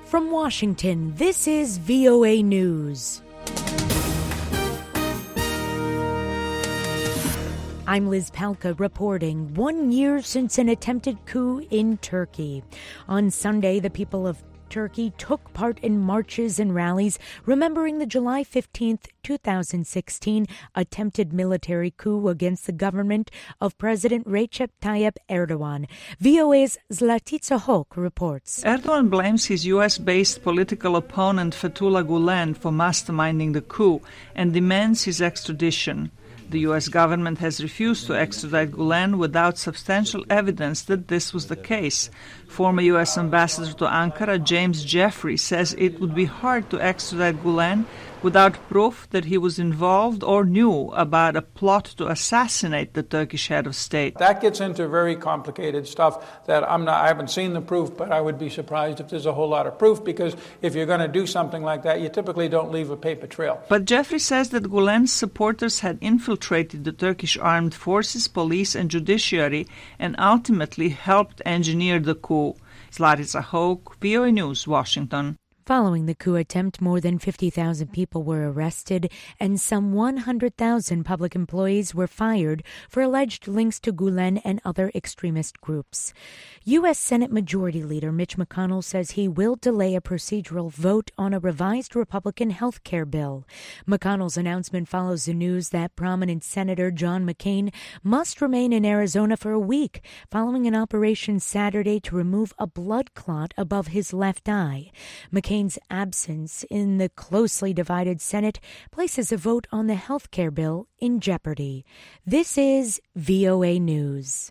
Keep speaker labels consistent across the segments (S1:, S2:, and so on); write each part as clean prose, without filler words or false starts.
S1: From Washington, this is VOA News. I'm Liz Palka reporting 1 year since an attempted coup in Turkey. On Sunday, the people of Turkey took part in marches and rallies remembering the July 15th, 2016 attempted military coup against the government of President Recep Tayyip Erdogan. VOA's Zlatica Hoc reports.
S2: Erdogan blames his U.S.-based political opponent Fethullah Gulen for masterminding the coup and demands his extradition. The U.S. government has refused to extradite Gulen without substantial evidence that this was the case. Former U.S. Ambassador to Ankara, James Jeffrey, says it would be hard to extradite Gulen without proof that he was involved or knew about a plot to assassinate the Turkish head of state.
S3: That gets into very complicated stuff that I haven't seen the proof, but I would be surprised if there's a whole lot of proof, because if you're going to do something like that, you typically don't leave a paper trail.
S2: But Jeffrey says that Gulen's supporters had infiltrated the Turkish armed forces, police and judiciary and ultimately helped engineer the coup. Zlatica Hoc, VOA News, Washington.
S1: Following the coup attempt, more than 50,000 people were arrested and some 100,000 public employees were fired for alleged links to Gulen and other extremist groups. U.S. Senate Majority Leader Mitch McConnell says he will delay a procedural vote on a revised Republican health care bill. McConnell's announcement follows the news that prominent Senator John McCain must remain in Arizona for a week following an operation Saturday to remove a blood clot above his left eye. McCain's absence in the closely divided Senate places a vote on the health care bill in jeopardy. This is VOA News.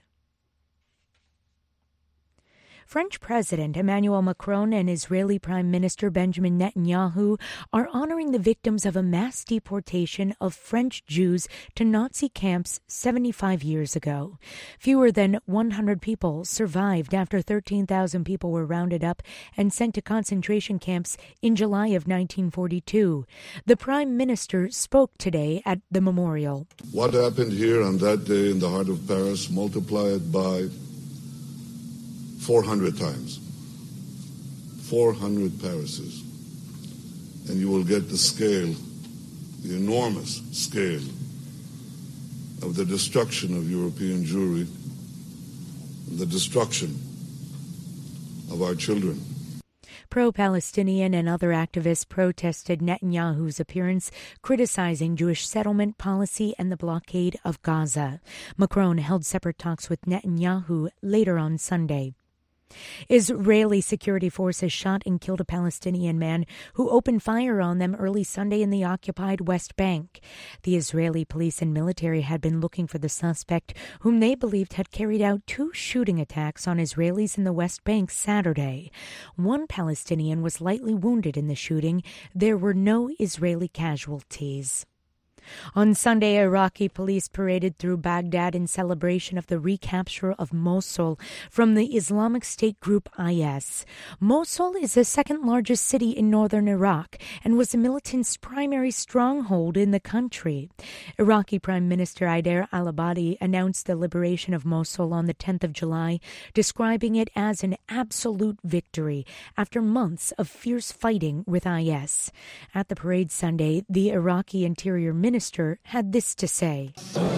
S1: French President Emmanuel Macron and Israeli Prime Minister Benjamin Netanyahu are honoring the victims of a mass deportation of French Jews to Nazi camps 75 years ago. Fewer than 100 people survived after 13,000 people were rounded up and sent to concentration camps in July of 1942. The Prime Minister spoke today at the memorial.
S4: What happened here on that day in the heart of Paris, multiply it by 400 times, 400 Parises, and you will get the scale, the enormous scale of the destruction of European Jewry, the destruction of our children.
S1: Pro-Palestinian and other activists protested Netanyahu's appearance, criticizing Jewish settlement policy and the blockade of Gaza. Macron held separate talks with Netanyahu later on Sunday. Israeli security forces shot and killed a Palestinian man who opened fire on them early Sunday in the occupied West Bank. The Israeli police and military had been looking for the suspect, whom they believed had carried out 2 shooting attacks on Israelis in the West Bank Saturday. One Palestinian was lightly wounded in the shooting. There were no Israeli casualties. On Sunday, Iraqi police paraded through Baghdad in celebration of the recapture of Mosul from the Islamic State group IS. Mosul is the second largest city in northern Iraq and was the militants' primary stronghold in the country. Iraqi Prime Minister Haider al-Abadi announced the liberation of Mosul on the 10th of July, describing it as an absolute victory after months of fierce fighting with IS. At the parade Sunday, the Iraqi Interior Minister had this to say.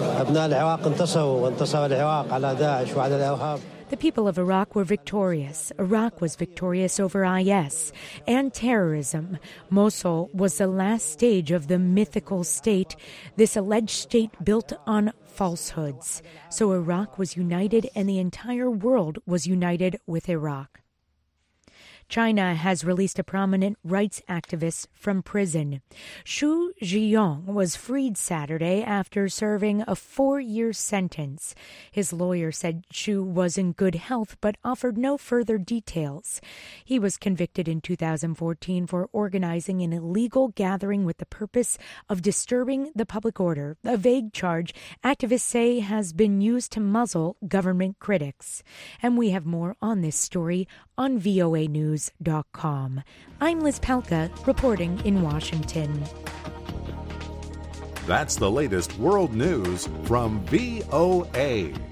S1: The people of Iraq were victorious. Iraq was victorious over IS and terrorism. Mosul was the last stage of the mythical state, this alleged state built on falsehoods. So Iraq was united and the entire world was united with Iraq. China has released a prominent rights activist from prison. Xu Zhiyong was freed Saturday after serving a 4-year sentence. His lawyer said Xu was in good health but offered no further details. He was convicted in 2014 for organizing an illegal gathering with the purpose of disturbing the public order, a vague charge activists say has been used to muzzle government critics. And we have more on this story on voanews.com. I'm Liz Palka, reporting in Washington.
S5: That's the latest world news from VOA.